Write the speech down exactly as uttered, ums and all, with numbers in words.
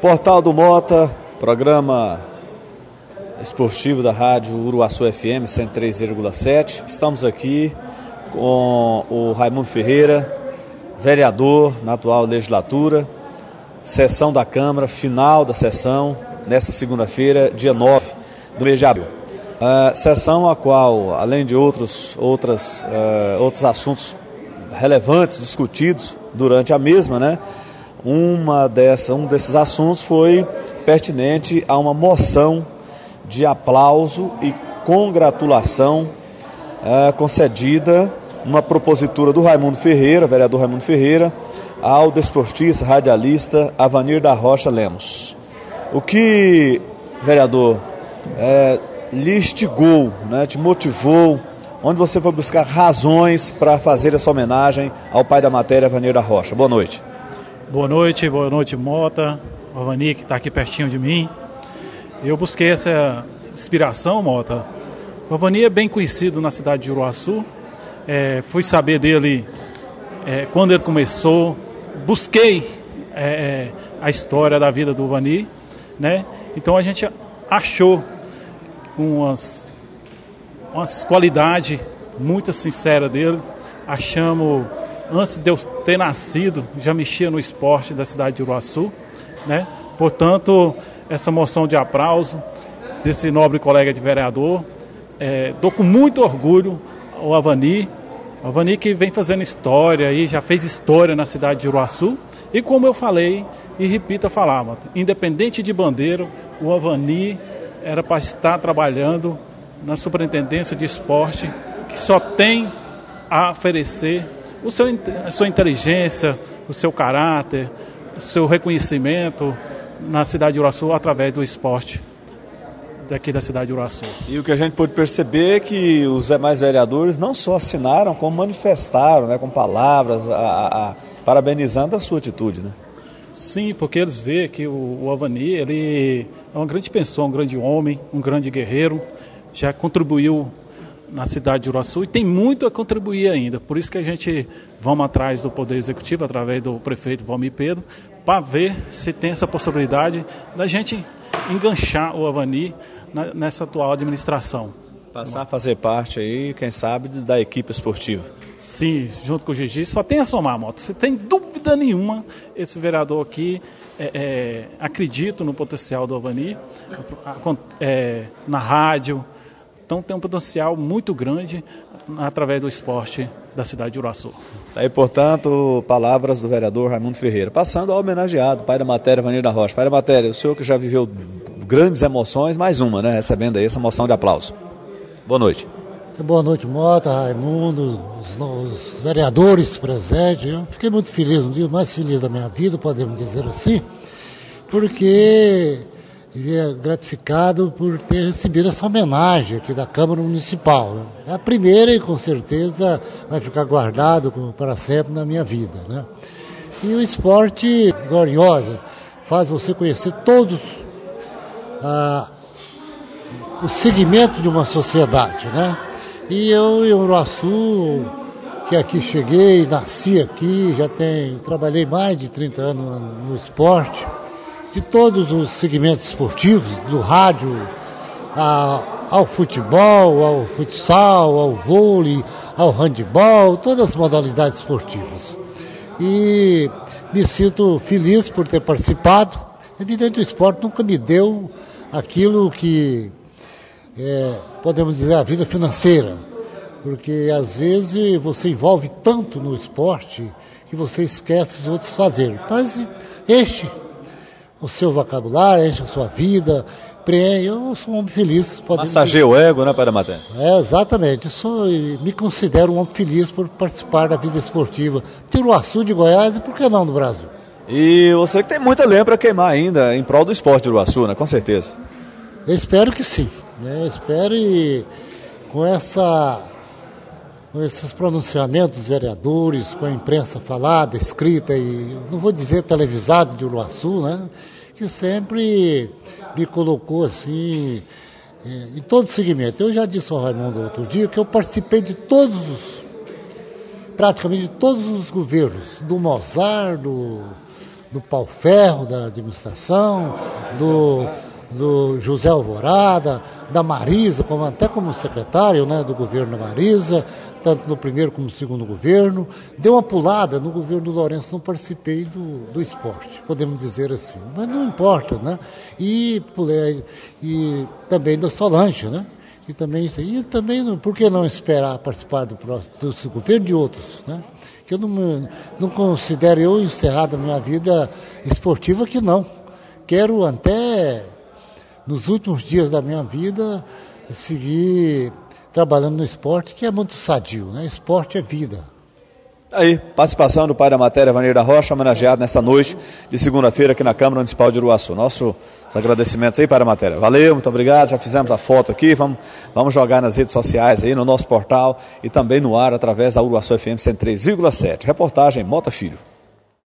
Portal do Mota, programa esportivo da rádio Uruaçu F M cento e três vírgula sete. Estamos aqui com o Raimundo Ferreira, vereador na atual legislatura, sessão da Câmara, final da sessão, nesta segunda-feira, dia nove do mês de abril. Uh, sessão a qual, além de outros, outras, uh, outros assuntos relevantes discutidos durante a mesma, né, uma dessa, um desses assuntos foi pertinente a uma moção de aplauso e congratulação uh, concedida, uma propositura do Raimundo Ferreira, vereador Raimundo Ferreira, ao desportista, radialista Avanir da Rocha Lemos. O que, vereador, é, lhe instigou, né, te motivou, onde você foi buscar razões para fazer essa homenagem ao pai da matéria, Avanir da Rocha? Boa noite. Boa noite, boa noite, Mota, o Avanir, que está aqui pertinho de mim. Eu busquei essa inspiração, Mota. O Avanir é bem conhecido na cidade de Uruaçu. É, fui saber dele é, quando ele começou. Busquei é, a história da vida do Avanir, né? Então a gente achou umas, umas qualidades muito sinceras dele. Achamos, antes de eu ter nascido, já mexia no esporte da cidade de Uruaçu, né? Portanto, essa moção de aplauso desse nobre colega de vereador, é, dou com muito orgulho ao Avanir, o Avanir que vem fazendo história e já fez história na cidade de Uruaçu, e como eu falei e repito a falar, independente de bandeira, o Avanir era para estar trabalhando na Superintendência de Esporte, que só tem a oferecer o seu, a sua inteligência, o seu caráter, o seu reconhecimento na cidade de Uruaçu através do esporte daqui da cidade de Uruaçu. E o que a gente pôde perceber é que os demais vereadores não só assinaram, como manifestaram, né, com palavras, a, a, a, parabenizando a sua atitude, né? Sim, porque eles veem que o, o Avanir, ele é uma grande pessoa, um grande homem, um grande guerreiro, já contribuiu na cidade de Uruaçu e tem muito a contribuir ainda. Por isso que a gente vamos atrás do Poder Executivo, através do prefeito Valmir Pedro, para ver se tem essa possibilidade da gente enganchar o Avanir na, nessa atual administração. Passar a fazer parte aí, quem sabe, da equipe esportiva. Sim, junto com o Gigi, só tem a somar, Mota. Você tem dúvida nenhuma, esse vereador aqui, é, é, acredito no potencial do Avanir, é, na rádio. Então tem um potencial muito grande através do esporte da cidade de Uruaçu. Aí, portanto, palavras do vereador Raimundo Ferreira. Passando ao homenageado, pai da matéria, Avanir da Rocha. Pai da matéria, o senhor que já viveu grandes emoções, mais uma, né? Recebendo aí essa moção de aplauso. Boa noite. Boa noite, Mota, Raimundo, os, os vereadores presentes. Eu fiquei muito feliz, um dia mais feliz da minha vida, podemos dizer assim, porque é gratificado por ter recebido essa homenagem aqui da Câmara Municipal, né? É a primeira e com certeza vai ficar guardado para sempre na minha vida, né? E o esporte glorioso faz você conhecer todos ah, o segmento de uma sociedade, né? E eu em Uruaçu, que aqui cheguei, nasci aqui, já tem, trabalhei mais de trinta anos no esporte, de todos os segmentos esportivos, do rádio a, ao futebol, ao futsal, ao vôlei, ao handebol, todas as modalidades esportivas. E me sinto feliz por ter participado. Evidente, o esporte nunca me deu aquilo que, é, podemos dizer, a vida financeira, porque às vezes você envolve tanto no esporte que você esquece os outros fazer. Mas este o seu vocabulário, enche a sua vida, preenche. Eu sou um homem feliz. Massageia o ego, né, pai da matéria? É, exatamente. Eu sou, me considero um homem feliz por participar da vida esportiva de Uruaçu, de Goiás e por que não do Brasil. E você que tem muita lenha para queimar ainda em prol do esporte de Uruaçu, né, com certeza. Eu espero que sim, né? Eu espero e com essa... com esses pronunciamentos dos vereadores, com a imprensa falada, escrita e, não vou dizer televisado de Uruaçu, né, que sempre me colocou assim, em todo segmento. Eu já disse ao Raimundo outro dia que eu participei de todos os, praticamente de todos os governos, do Mozart, do, do pau-ferro da administração, do, do José Alvorada, da Marisa, como, até como secretário, né, do governo da Marisa, tanto no primeiro como no segundo governo. Deu uma pulada no governo do Lourenço, não participei do, do esporte, podemos dizer assim, mas não importa, né? E, pulei, e também do Solange, né? E também, e também, por que não esperar participar do, do, do governo de outros, né? Que eu não, não considero eu encerrado a minha vida esportiva, que não. Quero até, nos últimos dias da minha vida, seguir trabalhando no esporte, que é muito sadio, né? Esporte é vida. Aí, participação do pai da matéria, Vanir da Rocha, homenageado nesta noite de segunda-feira aqui na Câmara Municipal de Uruaçu. Nossos agradecimentos aí, pai da matéria. Valeu, muito obrigado, já fizemos a foto aqui, vamos, vamos jogar nas redes sociais aí, no nosso portal e também no ar através da Uruaçu F M cento e três vírgula sete. Reportagem Mota Filho.